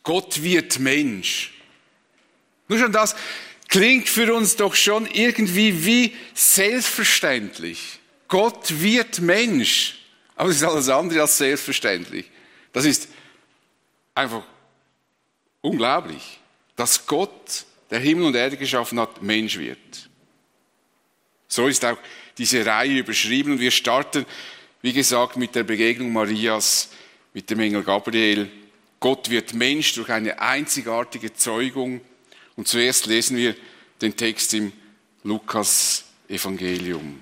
Gott wird Mensch. Nur schon das klingt für uns doch schon irgendwie wie selbstverständlich. Gott wird Mensch. Aber es ist alles andere als selbstverständlich. Das ist einfach unglaublich, dass Gott, der Himmel und Erde geschaffen hat, Mensch wird. So ist auch diese Reihe überschrieben und wir starten, wie gesagt, mit der Begegnung Marias mit dem Engel Gabriel. Gott wird Mensch durch eine einzigartige Zeugung. Und zuerst lesen wir den Text im Lukas-Evangelium.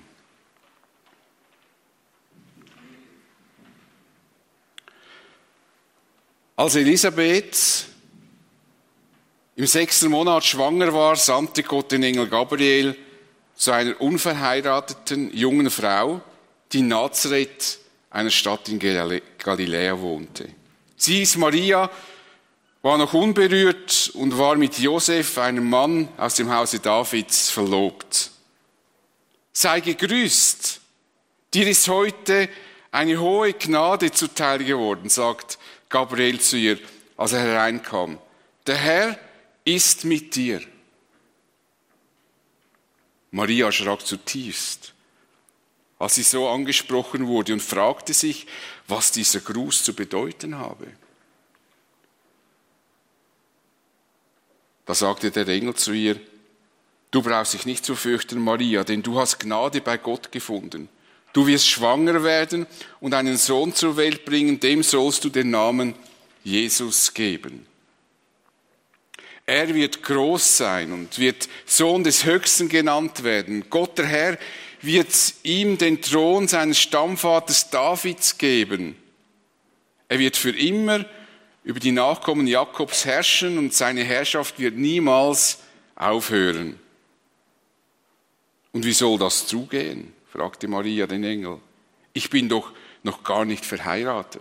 Als Elisabeth im 6. Monat schwanger war, sandte Gott den Engel Gabriel zu einer unverheirateten jungen Frau, die in Nazareth, einer Stadt in Galiläa, wohnte. Sie hieß Maria, war noch unberührt und war mit Josef, einem Mann aus dem Hause Davids, verlobt. Sei gegrüßt, dir ist heute eine hohe Gnade zuteil geworden, sagt Gabriel zu ihr, als er hereinkam. Der Herr ist mit dir. Maria erschrak zutiefst, als sie so angesprochen wurde und fragte sich, was dieser Gruß zu bedeuten habe. Da sagte der Engel zu ihr, du brauchst dich nicht zu fürchten, Maria, denn du hast Gnade bei Gott gefunden. Du wirst schwanger werden und einen Sohn zur Welt bringen, dem sollst du den Namen Jesus geben. Er wird groß sein und wird Sohn des Höchsten genannt werden. Gott, der Herr, wird ihm den Thron seines Stammvaters Davids geben. Er wird für immer über die Nachkommen Jakobs herrschen und seine Herrschaft wird niemals aufhören. Und wie soll das zugehen? Fragte Maria den Engel. Ich bin doch noch gar nicht verheiratet.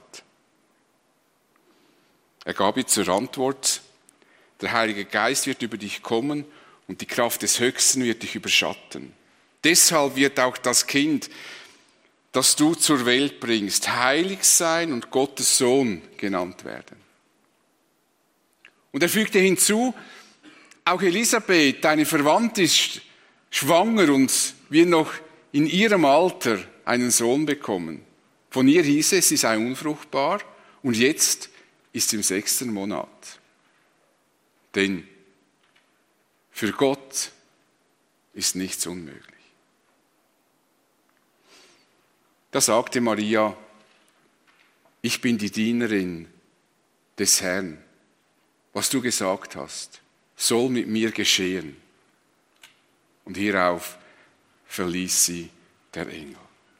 Er gab ihr zur Antwort, der Heilige Geist wird über dich kommen und die Kraft des Höchsten wird dich überschatten. Deshalb wird auch das Kind, das du zur Welt bringst, heilig sein und Gottes Sohn genannt werden. Und er fügte hinzu, auch Elisabeth, deine Verwandte, ist schwanger und wird noch in ihrem Alter einen Sohn bekommen. Von ihr hieß es, sie sei unfruchtbar und jetzt ist sie im 6. Monat. Denn für Gott ist nichts unmöglich. Da sagte Maria, ich bin die Dienerin des Herrn. Was du gesagt hast, soll mit mir geschehen. Und hierauf verließ sie der Engel.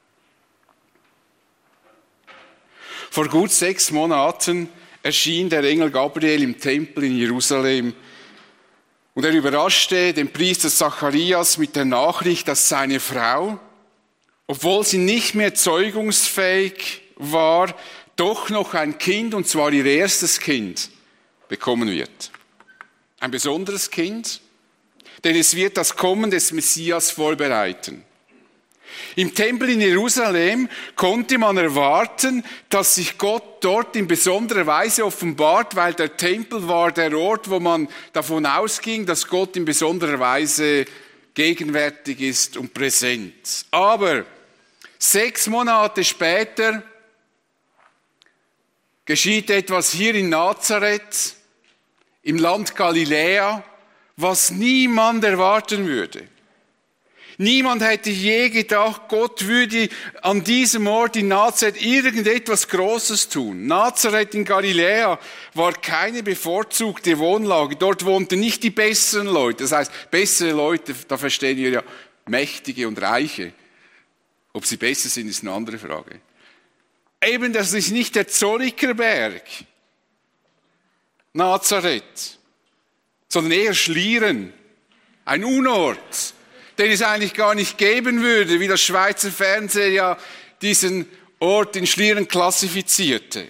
Vor gut 6 Monaten erschien der Engel Gabriel im Tempel in Jerusalem und er überraschte den Priester Zacharias mit der Nachricht, dass seine Frau, obwohl sie nicht mehr zeugungsfähig war, doch noch ein Kind, und zwar ihr erstes Kind, bekommen wird. Ein besonderes Kind, denn es wird das Kommen des Messias vorbereiten. Im Tempel in Jerusalem konnte man erwarten, dass sich Gott dort in besonderer Weise offenbart, weil der Tempel war der Ort, wo man davon ausging, dass Gott in besonderer Weise gegenwärtig ist und präsent. Aber 6 Monate später geschieht etwas hier in Nazareth, im Land Galiläa, was niemand erwarten würde. Niemand hätte je gedacht, Gott würde an diesem Ort in Nazareth irgendetwas Großes tun. Nazareth in Galiläa war keine bevorzugte Wohnlage. Dort wohnten nicht die besseren Leute. Das heißt, bessere Leute, da verstehen wir ja Mächtige und Reiche. Ob sie besser sind, ist eine andere Frage. Eben, das ist nicht der Zollikerberg, Nazareth, sondern eher Schlieren, ein Unort, den es eigentlich gar nicht geben würde, wie das Schweizer Fernsehen ja diesen Ort in Schlieren klassifizierte.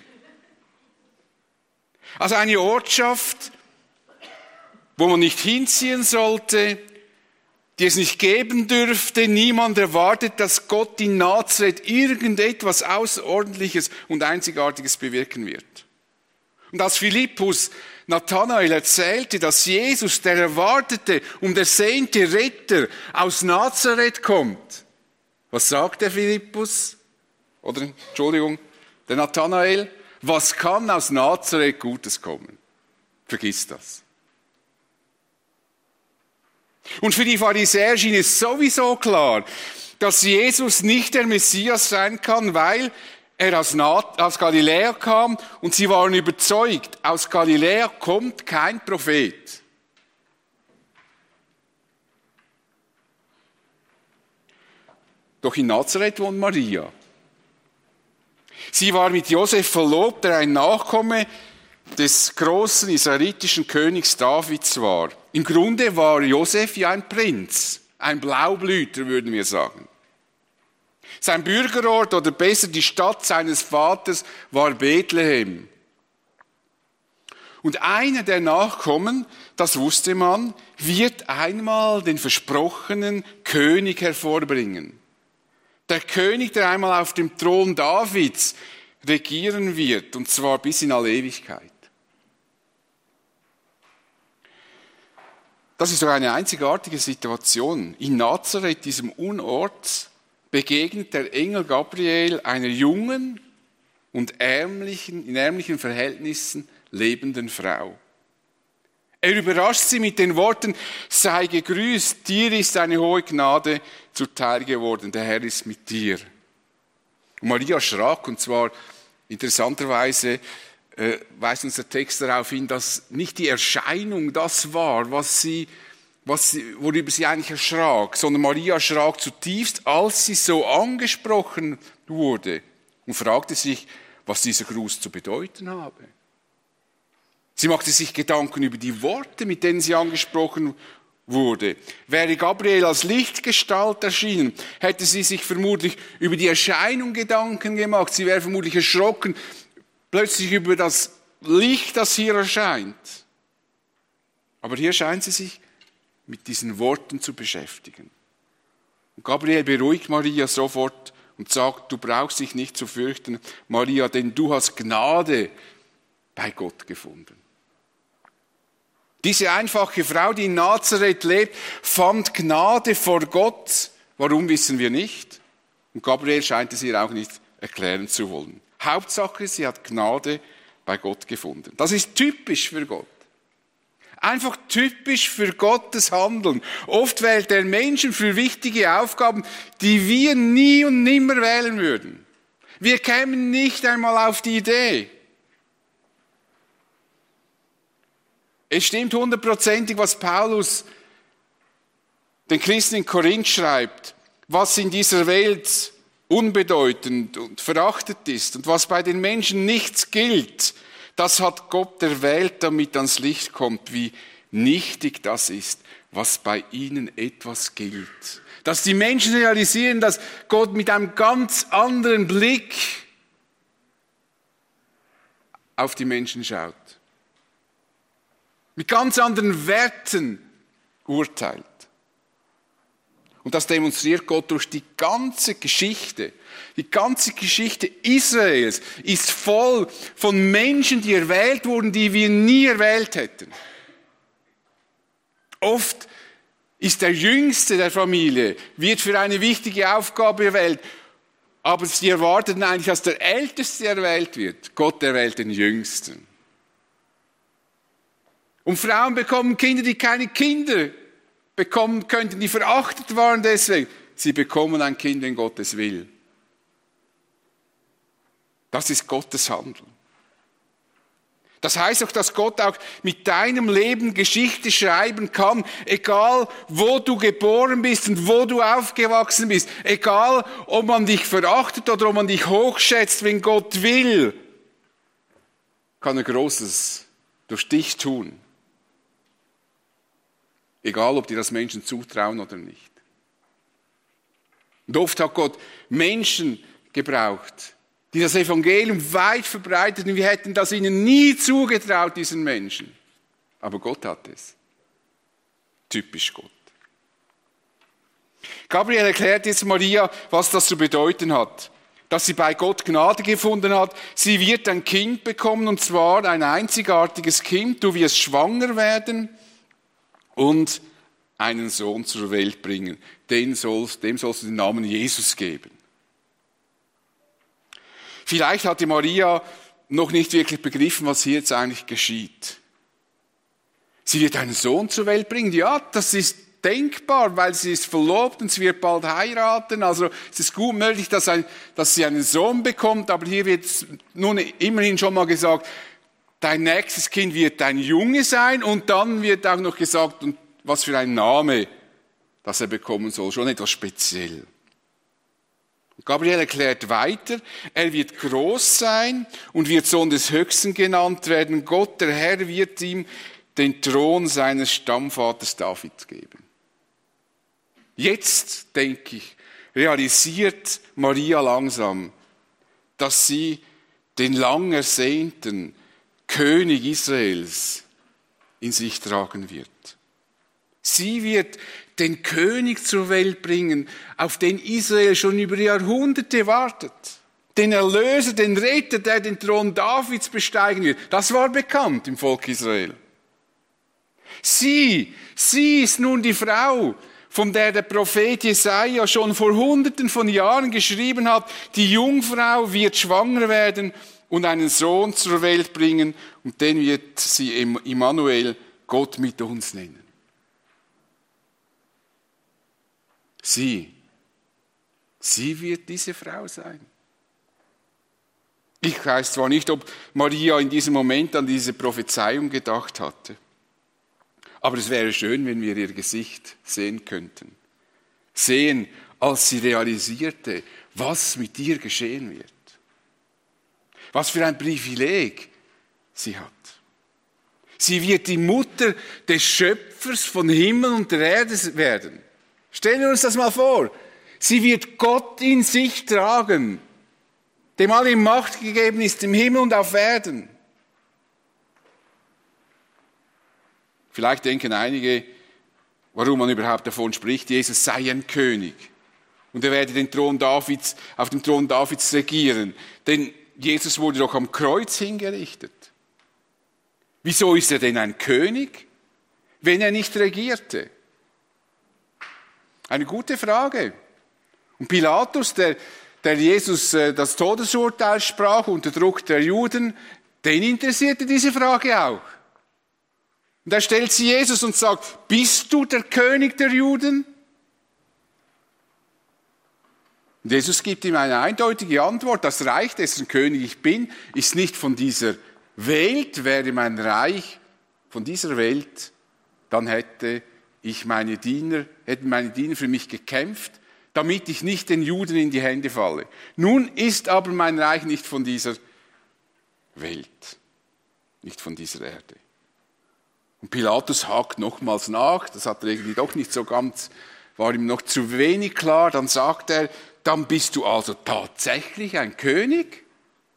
Also eine Ortschaft, wo man nicht hinziehen sollte, die es nicht geben dürfte. Niemand erwartet, dass Gott in Nazareth irgendetwas Außerordentliches und Einzigartiges bewirken wird. Und als Philippus Nathanael erzählte, dass Jesus, der erwartete und ersehnte Retter, aus Nazareth kommt, was sagt der Philippus? Der Nathanael? Was kann aus Nazareth Gutes kommen? Vergiss das. Und für die Pharisäer schien es sowieso klar, dass Jesus nicht der Messias sein kann, weil er aus Galiläa kam und sie waren überzeugt, aus Galiläa kommt kein Prophet. Doch in Nazareth wohnt Maria. Sie war mit Josef verlobt, der ein Nachkomme des großen israelitischen Königs Davids war. Im Grunde war Josef ja ein Prinz, ein Blaublüter, würden wir sagen. Sein Bürgerort oder besser die Stadt seines Vaters war Bethlehem. Und einer der Nachkommen, das wusste man, wird einmal den versprochenen König hervorbringen. Der König, der einmal auf dem Thron Davids regieren wird, und zwar bis in alle Ewigkeit. Das ist doch eine einzigartige Situation. In Nazareth, diesem Unort, begegnet der Engel Gabriel einer jungen und in ärmlichen Verhältnissen lebenden Frau. Er überrascht sie mit den Worten, sei gegrüßt, dir ist eine hohe Gnade zuteil geworden, der Herr ist mit dir. Und Maria erschrak, und zwar interessanterweise weist uns der Text darauf hin, dass nicht die Erscheinung das war, worüber sie eigentlich erschrak, sondern Maria erschrak zutiefst, als sie so angesprochen wurde und fragte sich, was dieser Gruß zu bedeuten habe. Sie machte sich Gedanken über die Worte, mit denen sie angesprochen wurde. Wäre Gabriel als Lichtgestalt erschienen, hätte sie sich vermutlich über die Erscheinung Gedanken gemacht. Sie wäre vermutlich erschrocken, plötzlich über das Licht, das hier erscheint. Aber hier scheint sie sich mit diesen Worten zu beschäftigen. Und Gabriel beruhigt Maria sofort und sagt, du brauchst dich nicht zu fürchten, Maria, denn du hast Gnade bei Gott gefunden. Diese einfache Frau, die in Nazareth lebt, fand Gnade vor Gott. Warum, wissen wir nicht. Und Gabriel scheint es ihr auch nicht erklären zu wollen. Hauptsache, sie hat Gnade bei Gott gefunden. Das ist typisch für Gott. Einfach typisch für Gottes Handeln. Oft wählt er Menschen für wichtige Aufgaben, die wir nie und nimmer wählen würden. Wir kämen nicht einmal auf die Idee. Es stimmt 100%, was Paulus den Christen in Korinth schreibt, was in dieser Welt unbedeutend und verachtet ist und was bei den Menschen nichts gilt, das hat Gott erwählt, damit ans Licht kommt, wie nichtig das ist, was bei ihnen etwas gilt. Dass die Menschen realisieren, dass Gott mit einem ganz anderen Blick auf die Menschen schaut. Mit ganz anderen Werten urteilt. Und das demonstriert Gott durch die ganze Geschichte. Die ganze Geschichte Israels ist voll von Menschen, die erwählt wurden, die wir nie erwählt hätten. Oft ist der Jüngste der Familie, wird für eine wichtige Aufgabe erwählt, aber sie erwarteten eigentlich, dass der Älteste erwählt wird. Gott erwählt den Jüngsten. Und Frauen bekommen Kinder, die keine Kinder bekommen könnten, die verachtet waren deswegen. Sie bekommen ein Kind, wenn Gott es will. Das ist Gottes Handeln. Das heißt auch, dass Gott auch mit deinem Leben Geschichte schreiben kann, egal wo du geboren bist und wo du aufgewachsen bist, egal ob man dich verachtet oder ob man dich hochschätzt, wenn Gott will, kann er Großes durch dich tun. Egal, ob dir das Menschen zutrauen oder nicht. Und oft hat Gott Menschen gebraucht, die das Evangelium weit verbreiteten. Wir hätten das ihnen nie zugetraut, diesen Menschen. Aber Gott hat es. Typisch Gott. Gabriel erklärt jetzt Maria, was das zu bedeuten hat. dass sie bei Gott Gnade gefunden hat. Sie wird ein Kind bekommen, und zwar ein einzigartiges Kind. Du wirst schwanger werden und einen Sohn zur Welt bringen. Dem sollst du den Namen Jesus geben. Vielleicht hatte Maria noch nicht wirklich begriffen, was hier jetzt eigentlich geschieht. Sie wird einen Sohn zur Welt bringen. Ja, das ist denkbar, weil sie ist verlobt und sie wird bald heiraten. Also es ist gut möglich, dass sie einen Sohn bekommt. Aber hier wird nun immerhin schon mal gesagt, dein nächstes Kind wird ein Junge sein. Und dann wird auch noch gesagt, und was für ein Name, das er bekommen soll. Schon etwas speziell. Gabriel erklärt weiter, er wird groß sein und wird Sohn des Höchsten genannt werden. Gott, der Herr, wird ihm den Thron seines Stammvaters David geben. Jetzt, denke ich, realisiert Maria langsam, dass sie den lang ersehnten König Israels in sich tragen wird. Sie wird den König zur Welt bringen, auf den Israel schon über Jahrhunderte wartet. Den Erlöser, den Retter, der den Thron Davids besteigen wird. Das war bekannt im Volk Israel. Sie ist nun die Frau, von der der Prophet Jesaja schon vor Hunderten von Jahren geschrieben hat, die Jungfrau wird schwanger werden und einen Sohn zur Welt bringen, und den wird sie Immanuel, Gott mit uns nennen. Sie wird diese Frau sein. Ich weiß zwar nicht, ob Maria in diesem Moment an diese Prophezeiung gedacht hatte, aber es wäre schön, wenn wir ihr Gesicht sehen könnten. Sehen, als sie realisierte, was mit ihr geschehen wird. Was für ein Privileg sie hat. Sie wird die Mutter des Schöpfers von Himmel und der Erde werden. Stellen wir uns das mal vor. Sie wird Gott in sich tragen, dem alle Macht gegeben ist im Himmel und auf Erden. Vielleicht denken einige, warum man überhaupt davon spricht, Jesus sei ein König und er werde auf dem Thron Davids regieren. Denn Jesus wurde doch am Kreuz hingerichtet. Wieso ist er denn ein König, wenn er nicht regierte? Eine gute Frage. Und Pilatus, der Jesus das Todesurteil sprach unter Druck der Juden, den interessierte diese Frage auch. Und er stellt sie Jesus und sagt, bist du der König der Juden? Und Jesus gibt ihm eine eindeutige Antwort, das Reich, dessen König ich bin, ist nicht von dieser Welt. Wäre mein Reich von dieser Welt, dann hätten meine Diener für mich gekämpft, damit ich nicht den Juden in die Hände falle. Nun ist aber mein Reich nicht von dieser Welt, nicht von dieser Erde. Und Pilatus hakt nochmals nach, das hat er irgendwie doch nicht so ganz, war ihm noch zu wenig klar. Dann sagt er, dann bist du also tatsächlich ein König?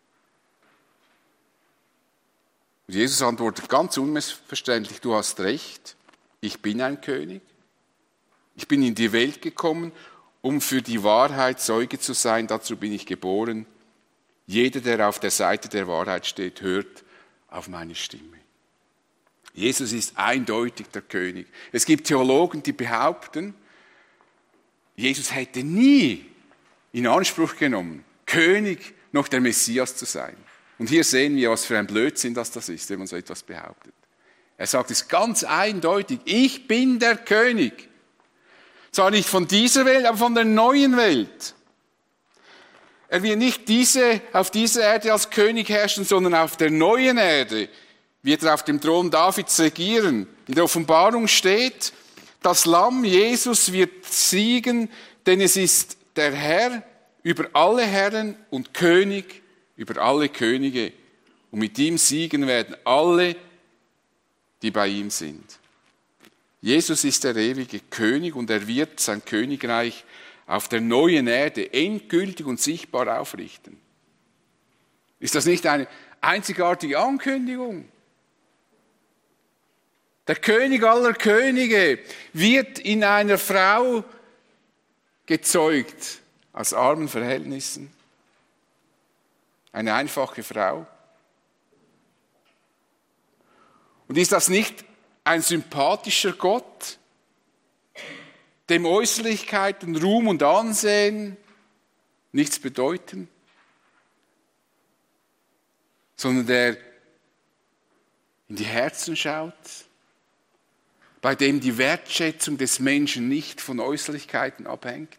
Und Jesus antwortet ganz unmissverständlich, du hast recht, ich bin ein König. Ich bin in die Welt gekommen, um für die Wahrheit Zeuge zu sein, dazu bin ich geboren. Jeder, der auf der Seite der Wahrheit steht, hört auf meine Stimme. Jesus ist eindeutig der König. Es gibt Theologen, die behaupten, Jesus hätte nie in Anspruch genommen, König noch der Messias zu sein. Und hier sehen wir, was für ein Blödsinn das ist, wenn man so etwas behauptet. Er sagt es ganz eindeutig, ich bin der König. Zwar nicht von dieser Welt, aber von der neuen Welt. Er wird nicht auf dieser Erde als König herrschen, sondern auf der neuen Erde wird er auf dem Thron Davids regieren. In der Offenbarung steht, das Lamm Jesus wird siegen, denn es ist der Herr über alle Herren und König über alle Könige. Und mit ihm siegen werden alle, die bei ihm sind. Jesus ist der ewige König und er wird sein Königreich auf der neuen Erde endgültig und sichtbar aufrichten. Ist das nicht eine einzigartige Ankündigung? Der König aller Könige wird in einer Frau gezeugt aus armen Verhältnissen, Eine einfache Frau. Und ist das nicht ein sympathischer Gott, dem Äußerlichkeiten, Ruhm und Ansehen nichts bedeuten, sondern der in die Herzen schaut, bei dem die Wertschätzung des Menschen nicht von Äußerlichkeiten abhängt?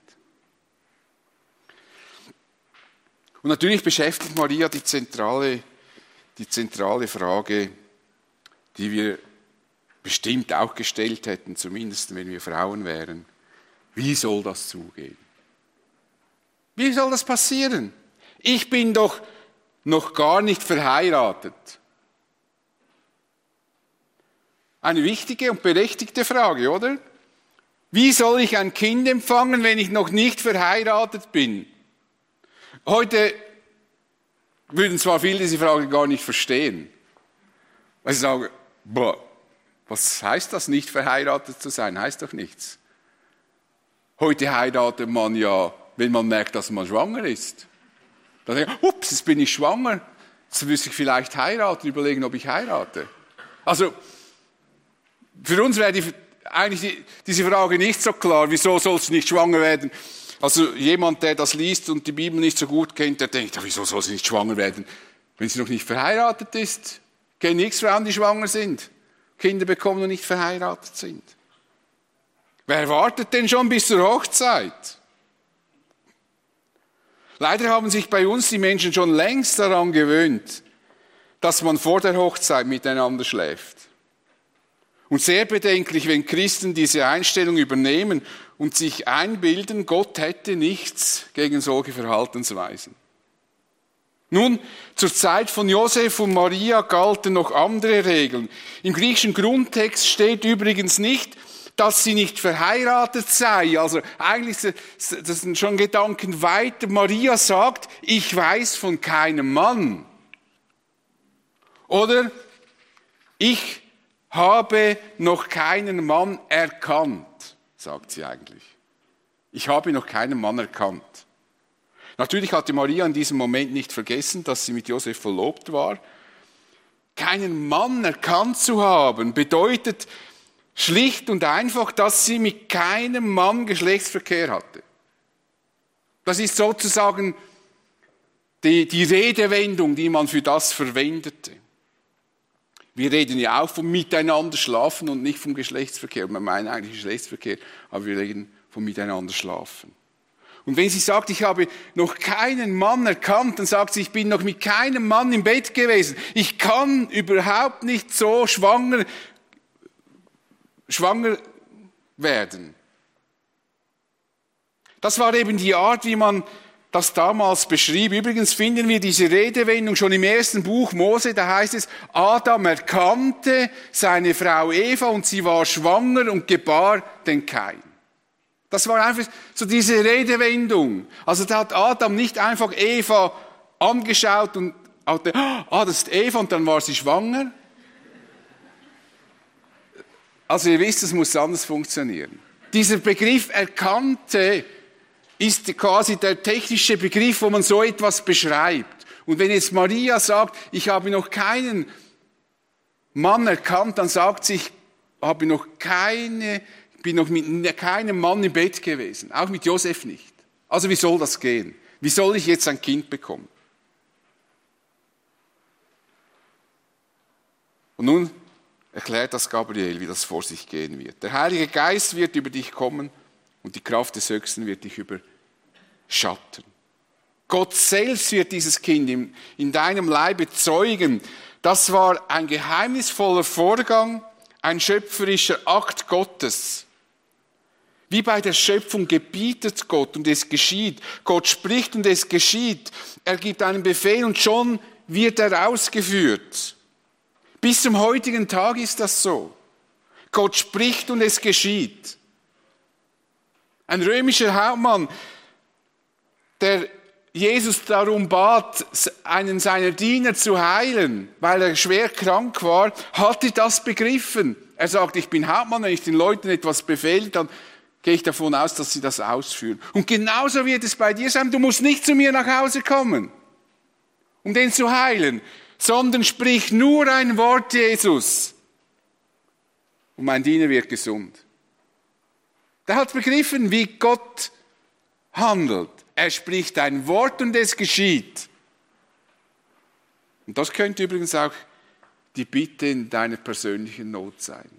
Und natürlich beschäftigt Maria die zentrale Frage, die wir bestimmt auch gestellt hätten, zumindest wenn wir Frauen wären. Wie soll das zugehen? Wie soll das passieren? Ich bin doch noch gar nicht verheiratet. Eine wichtige und berechtigte Frage, oder? Wie soll ich ein Kind empfangen, wenn ich noch nicht verheiratet bin? Heute würden zwar viele diese Frage gar nicht verstehen. Weil sie sagen, was heißt das, nicht verheiratet zu sein? Heißt doch nichts. Heute heiratet man ja, wenn man merkt, dass man schwanger ist. Dann denkt man, ups, jetzt bin ich schwanger. Jetzt müsste ich vielleicht heiraten, überlegen, ob ich heirate. Also, für uns wäre eigentlich diese Frage nicht so klar, wieso sollst du nicht schwanger werden? Also jemand, der das liest und die Bibel nicht so gut kennt, der denkt, ja, wieso soll sie nicht schwanger werden, wenn sie noch nicht verheiratet ist? Ich kenne nichts Frauen, die schwanger sind, Kinder bekommen und nicht verheiratet sind. Wer wartet denn schon bis zur Hochzeit? Leider haben sich bei uns die Menschen schon längst daran gewöhnt, dass man vor der Hochzeit miteinander schläft. Und sehr bedenklich, wenn Christen diese Einstellung übernehmen und sich einbilden, Gott hätte nichts gegen solche Verhaltensweisen. Nun, zur Zeit von Josef und Maria galten noch andere Regeln. Im griechischen Grundtext steht übrigens nicht, dass sie nicht verheiratet sei. Also eigentlich, das sind schon Gedanken weiter. Maria sagt, ich weiß von keinem Mann. Oder ich habe noch keinen Mann erkannt, sagt sie eigentlich. Ich habe noch keinen Mann erkannt. Natürlich hatte Maria in diesem Moment nicht vergessen, dass sie mit Josef verlobt war. Keinen Mann erkannt zu haben, bedeutet schlicht und einfach, dass sie mit keinem Mann Geschlechtsverkehr hatte. Das ist sozusagen die Redewendung, die man für das verwendete. Wir reden ja auch vom Miteinander schlafen und nicht vom Geschlechtsverkehr. Wir meinen eigentlich Geschlechtsverkehr, aber wir reden vom Miteinander schlafen. Und wenn sie sagt, ich habe noch keinen Mann erkannt, dann sagt sie, ich bin noch mit keinem Mann im Bett gewesen. Ich kann überhaupt nicht so schwanger werden. Das war eben die Art, wie man das damals beschrieb. Übrigens finden wir diese Redewendung schon im ersten Buch Mose, da heißt es, Adam erkannte seine Frau Eva und sie war schwanger und gebar den Kain. Das war einfach so diese Redewendung. Also da hat Adam nicht einfach Eva angeschaut und dachte, das ist Eva und dann war sie schwanger. Also ihr wisst, es muss anders funktionieren. Dieser Begriff erkannte ist quasi der technische Begriff, wo man so etwas beschreibt. Und wenn jetzt Maria sagt, ich habe noch keinen Mann erkannt, dann sagt sie, ich bin noch mit keinem Mann im Bett gewesen. Auch mit Josef nicht. Also wie soll das gehen? Wie soll ich jetzt ein Kind bekommen? Und nun erklärt das Gabriel, wie das vor sich gehen wird. Der Heilige Geist wird über dich kommen und die Kraft des Höchsten wird dich überschatten. Gott selbst wird dieses Kind in deinem Leibe zeugen. Das war ein geheimnisvoller Vorgang, ein schöpferischer Akt Gottes. Wie bei der Schöpfung gebietet Gott und es geschieht. Gott spricht und es geschieht. Er gibt einen Befehl und schon wird er ausgeführt. Bis zum heutigen Tag ist das so. Gott spricht und es geschieht. Ein römischer Hauptmann, der Jesus darum bat, einen seiner Diener zu heilen, weil er schwer krank war, hatte das begriffen. Er sagt, ich bin Hauptmann, wenn ich den Leuten etwas befehle, dann gehe ich davon aus, dass sie das ausführen. Und genauso wird es bei dir sein, du musst nicht zu mir nach Hause kommen. um den zu heilen, sondern sprich nur ein Wort, Jesus, und mein Diener wird gesund. Der hat begriffen, wie Gott handelt. Er spricht ein Wort und es geschieht. Und das könnte übrigens auch die Bitte in deiner persönlichen Not sein.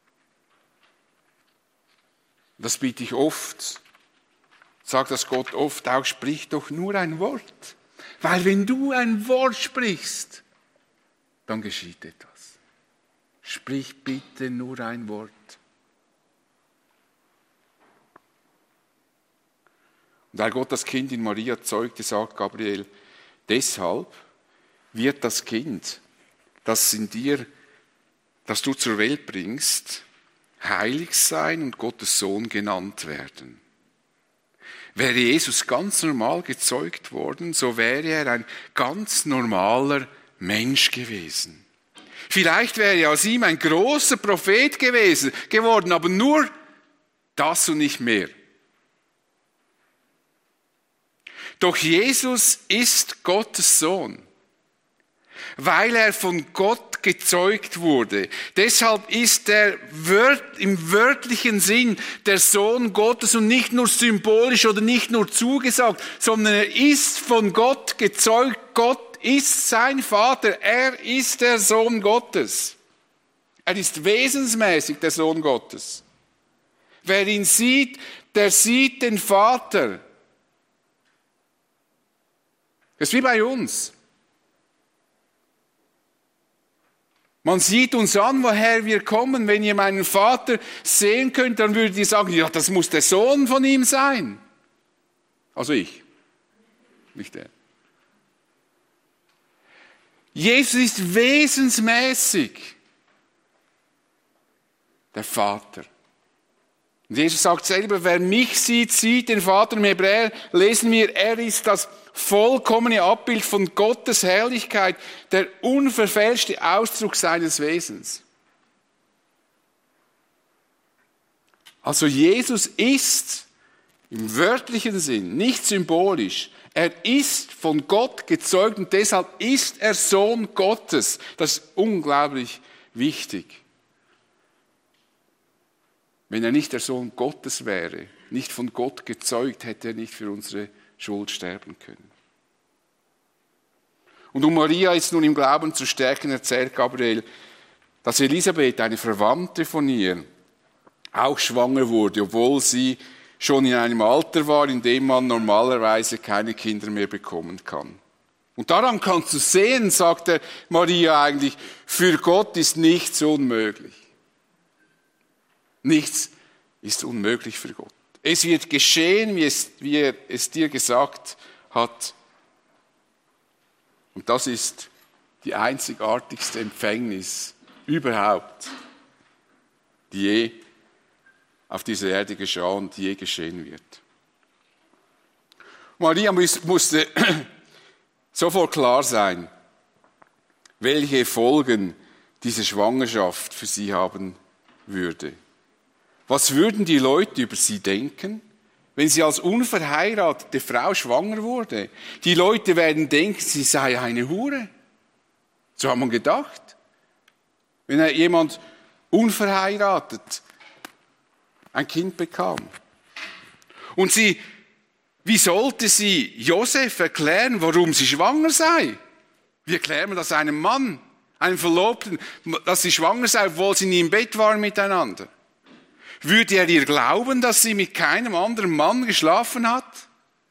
Das bitte ich oft. Sag das Gott oft auch, sprich doch nur ein Wort. Weil wenn du ein Wort sprichst, dann geschieht etwas. Sprich bitte nur ein Wort. Und weil Gott das Kind in Maria zeugte, sagt Gabriel, deshalb wird das Kind, das in dir, das du zur Welt bringst, heilig sein und Gottes Sohn genannt werden. Wäre Jesus ganz normal gezeugt worden, so wäre er ein ganz normaler Mensch gewesen. Vielleicht wäre aus ihm ein großer Prophet geworden, aber nur das und nicht mehr. Doch Jesus ist Gottes Sohn, weil er von Gott gezeugt wurde. Deshalb ist er im wörtlichen Sinn der Sohn Gottes und nicht nur symbolisch oder nicht nur zugesagt, sondern er ist von Gott gezeugt. Gott ist sein Vater. Er ist der Sohn Gottes. Er ist wesensmäßig der Sohn Gottes. Wer ihn sieht, der sieht den Vater. Das ist wie bei uns. Man sieht uns an, woher wir kommen. Wenn ihr meinen Vater sehen könnt, dann würdet ihr sagen, ja, das muss der Sohn von ihm sein. Also ich, nicht er. Jesus ist wesensmäßig der Vater. Und Jesus sagt selber, wer mich sieht, sieht den Vater. Im Hebräer lesen wir, er ist das vollkommene Abbild von Gottes Herrlichkeit, der unverfälschte Ausdruck seines Wesens. Also Jesus ist im wörtlichen Sinn, nicht symbolisch, er ist von Gott gezeugt und deshalb ist er Sohn Gottes. Das ist unglaublich wichtig. Wenn er nicht der Sohn Gottes wäre, nicht von Gott gezeugt, hätte er nicht für unsere Schuld sterben können. Und um Maria jetzt nun im Glauben zu stärken, erzählt Gabriel, dass Elisabeth, eine Verwandte von ihr, auch schwanger wurde, obwohl sie schon in einem Alter war, in dem man normalerweise keine Kinder mehr bekommen kann. Und daran kannst du sehen, sagte Maria eigentlich, für Gott ist nichts unmöglich. Nichts ist unmöglich für Gott. Es wird geschehen, wie er es dir gesagt hat. Und das ist die einzigartigste Empfängnis überhaupt, die je auf dieser Erde geschah und je geschehen wird. Maria musste sofort klar sein, welche Folgen diese Schwangerschaft für sie haben würde. Was würden die Leute über sie denken, wenn sie als unverheiratete Frau schwanger wurde? Die Leute werden denken, sie sei eine Hure. So hat man gedacht. Wenn jemand unverheiratet ein Kind bekam. Und wie sollte sie Josef erklären, warum sie schwanger sei? Wie erklären wir das einem Mann, einem Verlobten, dass sie schwanger sei, obwohl sie nie im Bett waren miteinander? Würde er ihr glauben, dass sie mit keinem anderen Mann geschlafen hat?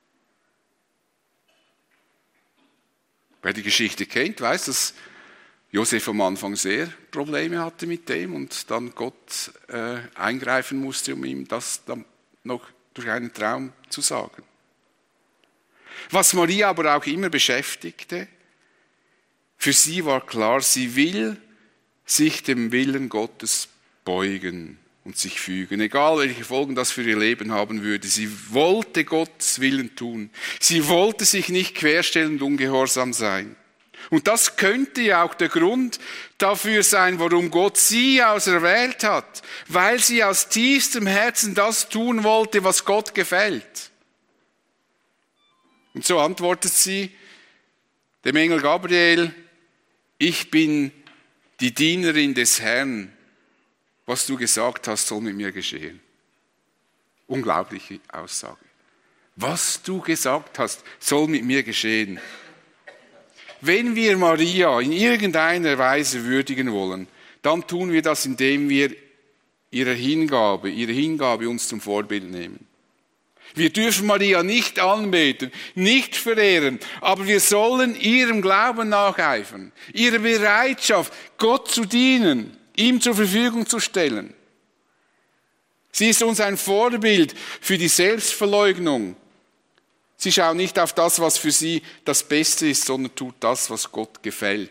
Wer die Geschichte kennt, weiß, dass Josef am Anfang sehr Probleme hatte mit dem und dann Gott eingreifen musste, um ihm das dann noch durch einen Traum zu sagen. Was Maria aber auch immer beschäftigte, für sie war klar, sie will sich dem Willen Gottes beugen und sich fügen, egal welche Folgen das für ihr Leben haben würde. Sie wollte Gottes Willen tun. Sie wollte sich nicht querstellen und ungehorsam sein. Und das könnte ja auch der Grund dafür sein, warum Gott sie auserwählt hat, weil sie aus tiefstem Herzen das tun wollte, was Gott gefällt. Und so antwortet sie, dem Engel Gabriel: Ich bin die Dienerin des Herrn. Was du gesagt hast, soll mit mir geschehen. Unglaubliche Aussage. Was du gesagt hast, soll mit mir geschehen. Wenn wir Maria in irgendeiner Weise würdigen wollen, dann tun wir das, indem wir ihre Hingabe uns zum Vorbild nehmen. Wir dürfen Maria nicht anbeten, nicht verehren, aber wir sollen ihrem Glauben nacheifern, ihrer Bereitschaft, Gott zu dienen, ihm zur Verfügung zu stellen. Sie ist uns ein Vorbild für die Selbstverleugnung. Sie schaut nicht auf das, was für sie das Beste ist, sondern tut das, was Gott gefällt.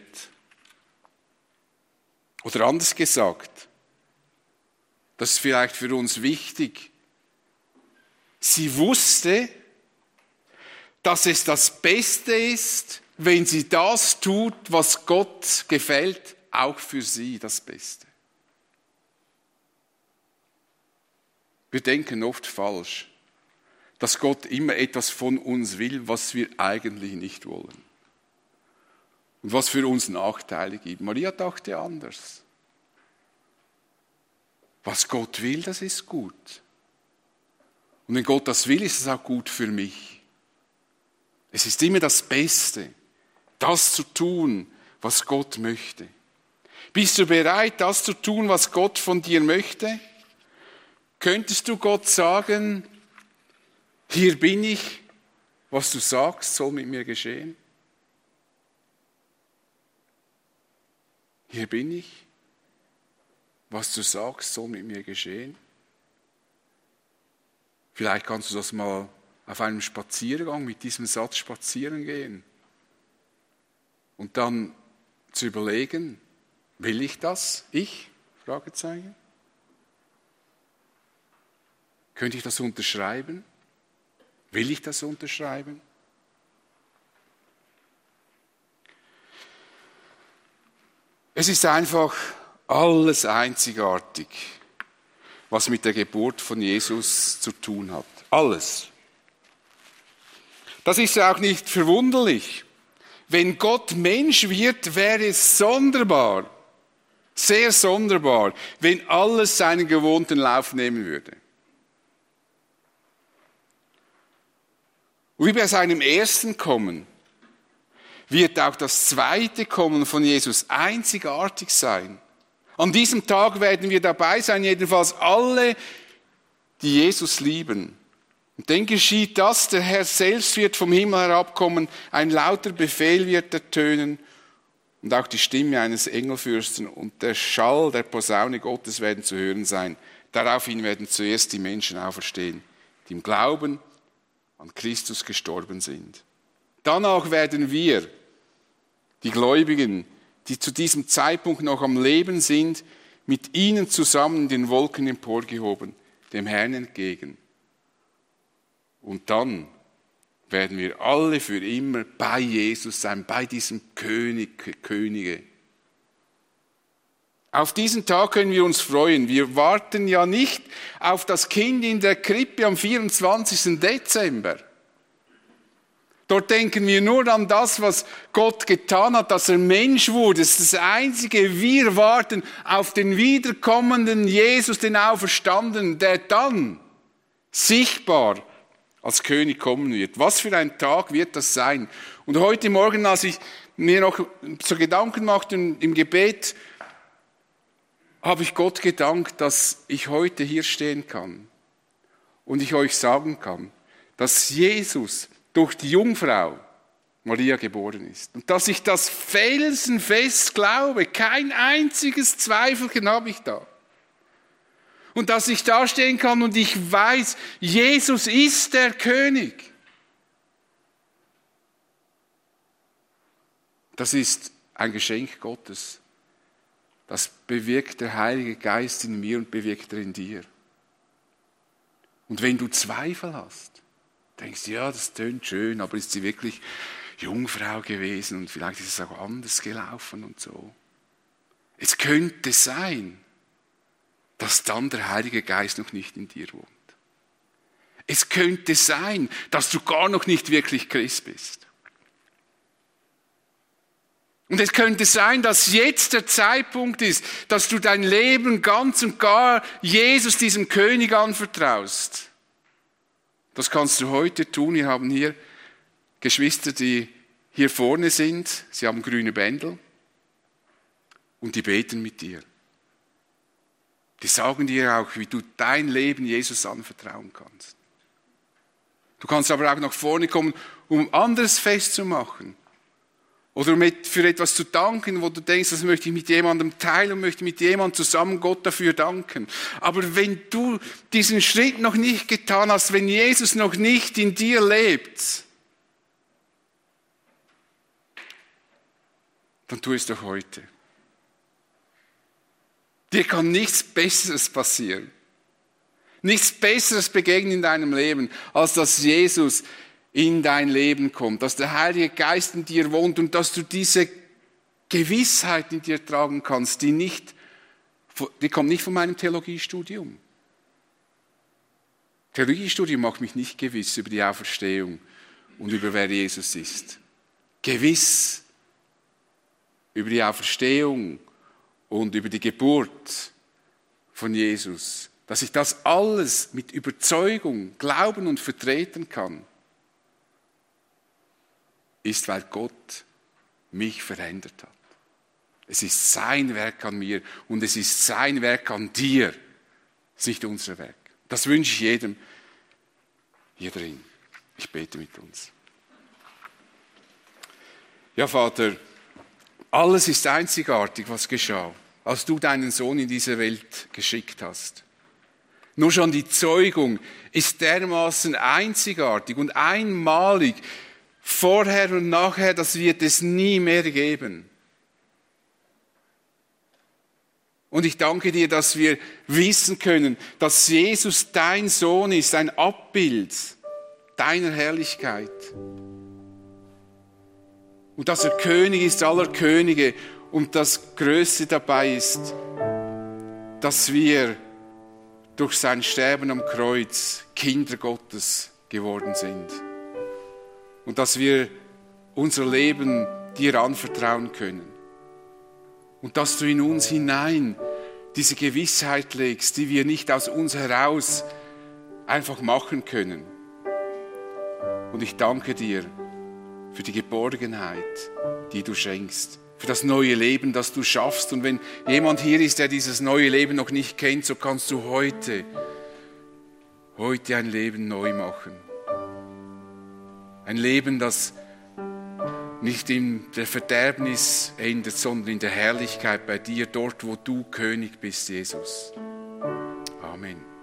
Oder anders gesagt, das ist vielleicht für uns wichtig, sie wusste, dass es das Beste ist, wenn sie das tut, was Gott gefällt, auch für sie das Beste. Wir denken oft falsch, dass Gott immer etwas von uns will, was wir eigentlich nicht wollen. Und was für uns Nachteile gibt. Maria dachte anders. Was Gott will, das ist gut. Und wenn Gott das will, ist es auch gut für mich. Es ist immer das Beste, das zu tun, was Gott möchte. Bist du bereit, das zu tun, was Gott von dir möchte? Könntest du Gott sagen: Hier bin ich, was du sagst, soll mit mir geschehen? Hier bin ich, was du sagst, soll mit mir geschehen? Vielleicht kannst du das mal auf einem Spaziergang mit diesem Satz spazieren gehen und dann zu überlegen: Will ich das? Ich? Fragezeichen. Könnte ich das unterschreiben? Will ich das unterschreiben? Es ist einfach alles einzigartig, was mit der Geburt von Jesus zu tun hat. Alles. Das ist ja auch nicht verwunderlich. Wenn Gott Mensch wird, wäre es sonderbar, sehr sonderbar, wenn alles seinen gewohnten Lauf nehmen würde. Und wie bei seinem ersten Kommen wird auch das zweite Kommen von Jesus einzigartig sein. An diesem Tag werden wir dabei sein, jedenfalls alle, die Jesus lieben. Und dann geschieht das: Der Herr selbst wird vom Himmel herabkommen, ein lauter Befehl wird ertönen und auch die Stimme eines Engelfürsten und der Schall der Posaune Gottes werden zu hören sein. Daraufhin werden zuerst die Menschen auferstehen, die im Glauben an Christus gestorben sind. Danach werden wir, die Gläubigen, die zu diesem Zeitpunkt noch am Leben sind, mit ihnen zusammen in den Wolken emporgehoben, dem Herrn entgegen. Und dann werden wir alle für immer bei Jesus sein, bei diesem Könige. Auf diesen Tag können wir uns freuen. Wir warten ja nicht auf das Kind in der Krippe am 24. Dezember. Dort denken wir nur an das, was Gott getan hat, dass er Mensch wurde. Das ist das Einzige. Wir warten auf den wiederkommenden Jesus, den Auferstandenen, der dann sichtbar als König kommen wird. Was für ein Tag wird das sein? Und heute Morgen, als ich mir noch so Gedanken machte im Gebet, habe ich Gott gedankt, dass ich heute hier stehen kann und ich euch sagen kann, dass Jesus durch die Jungfrau Maria geboren ist. Und dass ich das felsenfest glaube, kein einziges Zweifelchen habe ich da. Und dass ich da stehen kann und ich weiß, Jesus ist der König. Das ist ein Geschenk Gottes. Das bewirkt der Heilige Geist in mir und bewirkt er in dir. Und wenn du Zweifel hast, denkst du, ja, das tönt schön, aber ist sie wirklich Jungfrau gewesen und vielleicht ist es auch anders gelaufen und so. Es könnte sein, dass dann der Heilige Geist noch nicht in dir wohnt. Es könnte sein, dass du gar noch nicht wirklich Christ bist. Und es könnte sein, dass jetzt der Zeitpunkt ist, dass du dein Leben ganz und gar Jesus, diesem König, anvertraust. Das kannst du heute tun. Wir haben hier Geschwister, die hier vorne sind. Sie haben grüne Bändel. Und die beten mit dir. Die sagen dir auch, wie du dein Leben Jesus anvertrauen kannst. Du kannst aber auch nach vorne kommen, um anderes festzumachen. Oder für etwas zu danken, wo du denkst, das möchte ich mit jemandem teilen und möchte mit jemandem zusammen Gott dafür danken. Aber wenn du diesen Schritt noch nicht getan hast, wenn Jesus noch nicht in dir lebt, dann tu es doch heute. Dir kann nichts Besseres passieren. Nichts Besseres begegnen in deinem Leben, als dass Jesus in dein Leben kommt, dass der Heilige Geist in dir wohnt und dass du diese Gewissheit in dir tragen kannst, die kommt nicht von meinem Theologiestudium. Theologiestudium macht mich nicht gewiss über die Auferstehung und über wer Jesus ist. Gewiss über die Auferstehung und über die Geburt von Jesus, dass ich das alles mit Überzeugung glauben und vertreten kann, ist, weil Gott mich verändert hat. Es ist sein Werk an mir und es ist sein Werk an dir, es ist nicht unser Werk. Das wünsche ich jedem hier drin. Ich bete mit uns. Ja, Vater, alles ist einzigartig, was geschah, als du deinen Sohn in diese Welt geschickt hast. Nur schon die Zeugung ist dermaßen einzigartig und einmalig, vorher und nachher, das wird es nie mehr geben. Und ich danke dir, dass wir wissen können, dass Jesus dein Sohn ist, ein Abbild deiner Herrlichkeit. Und dass er König ist aller Könige und das Größte dabei ist, dass wir durch sein Sterben am Kreuz Kinder Gottes geworden sind. Und dass wir unser Leben dir anvertrauen können. Und dass du in uns hinein diese Gewissheit legst, die wir nicht aus uns heraus einfach machen können. Und ich danke dir für die Geborgenheit, die du schenkst, für das neue Leben, das du schaffst. Und wenn jemand hier ist, der dieses neue Leben noch nicht kennt, so kannst du heute ein Leben neu machen. Ein Leben, das nicht in der Verderbnis endet, sondern in der Herrlichkeit bei dir, dort, wo du König bist, Jesus. Amen.